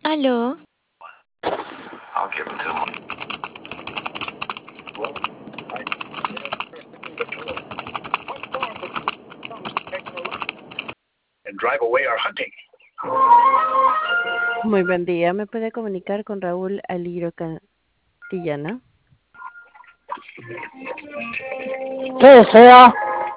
Aló, I'll give him to him. And drive away our hunting. Muy buen día. ¿Me puede comunicar con Raúl Aliro Cantillana? ¿Qué sea?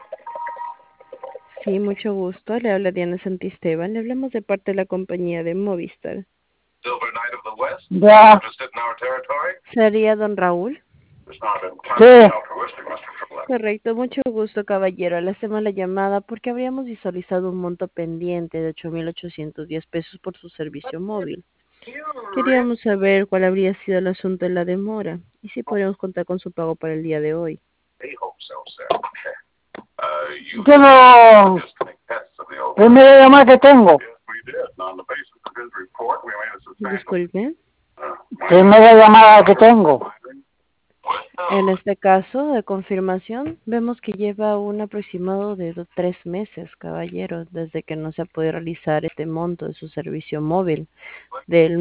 Sí, mucho gusto. Le habla Diana Santisteban. Le hablamos de parte de la compañía de Movistar. Silver Knight of the West? Ya. Interested in our territory? ¿Sería don Raúl? It's not Sí. altruistic, Mr. Triple. Correcto, mucho gusto, caballero. Le hacemos la llamada porque habríamos visualizado un monto pendiente de 8.810 pesos por su servicio móvil. Queríamos saber cuál habría sido el asunto de la demora y si podríamos contar con su pago para el día de hoy. They hope so, sir. You Yo no... disconnect pets of the old. Primera llamada que tengo. Yes, we did. And on the basis of his report, we made a substantial... Disculpe. Primera llamada que tengo. En este caso de confirmación, vemos que lleva un aproximado de 3 meses, caballero, desde que no se puede realizar este monto de su servicio móvil del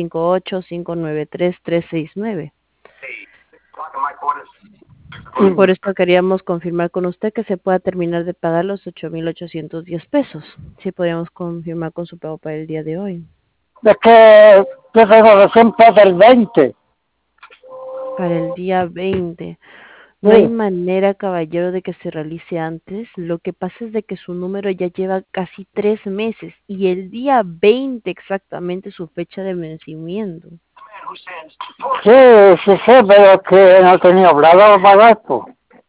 958-593-369. Y por esto queríamos confirmar con usted que se pueda terminar de pagar los 8.810 pesos. Si podríamos confirmar con su pago para el día de hoy. Es que yo tengo recién plata el 20. Para el día 20. No hay Sí. manera, caballero, de que se realice antes. Lo que pasa es de que su número ya lleva casi 3 meses y el día 20 exactamente su fecha de vencimiento. Sí, sí, pero es que no tenía plata para esto.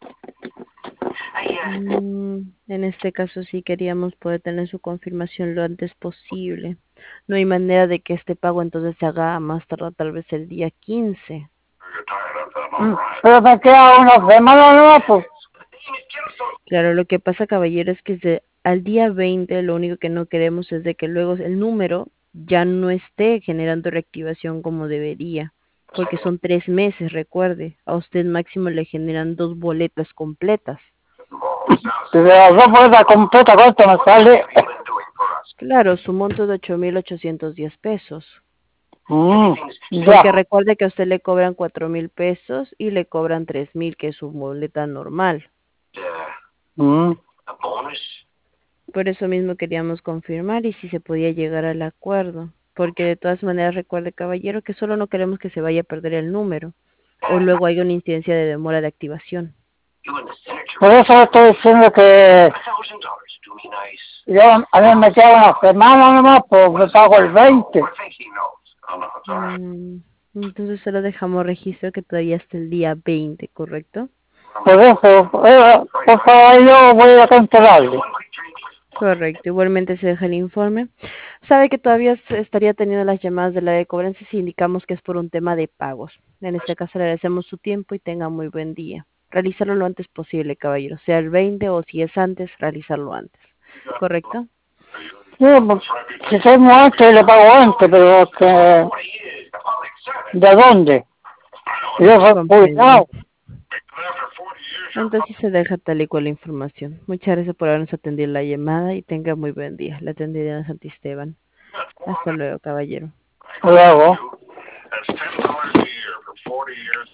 En este caso sí queríamos poder tener su confirmación lo antes posible. No hay manera de que este pago entonces se haga más tarde, tal vez el día 15. Pero me queda una semana nueva, pues. Claro, lo que pasa, caballero, es que al día 20 lo único que no queremos es de que luego el número ya no esté generando reactivación como debería, porque son 3 meses, recuerde. A usted máximo le generan 2 boletas completas. Si de las dos vueltas completas, ¿cuánto me sale? Claro, su monto es de 8.810 pesos. Ya. Porque recuerde que a usted le cobran 4.000 pesos y le cobran 3.000, que es su boleta normal. Mm. Por eso mismo queríamos confirmar y si se podía llegar al acuerdo. Porque de todas maneras recuerde, caballero, que solo no queremos que se vaya a perder el número. O luego haya una incidencia de demora de activación. Por eso estoy diciendo que yo a mí me queda una semana nomás, pues me pago el 20. Entonces solo dejamos registro que todavía hasta el día 20, ¿correcto? Por eso, por favor, yo voy a cancelarle. Correcto, igualmente se deja el informe. Sabe que todavía se estaría teniendo las llamadas de la de cobranza si indicamos que es por un tema de pagos. En este caso le agradecemos su tiempo y tenga muy buen día. Realizarlo lo antes posible, caballero, sea el 20 o si es antes, realizarlo antes. ¿Correcto? Sí, pues, si tengo antes, le pago antes, pero que... ¿De dónde? Yo soy jubilado. Entonces se deja tal y cual la información. Muchas gracias por habernos atendido la llamada y tenga muy buen día. La atenderá Santisteban. Hasta luego, caballero. Luego.